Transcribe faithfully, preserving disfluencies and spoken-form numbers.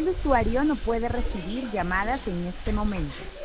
El usuario no puede recibir llamadas en este momento.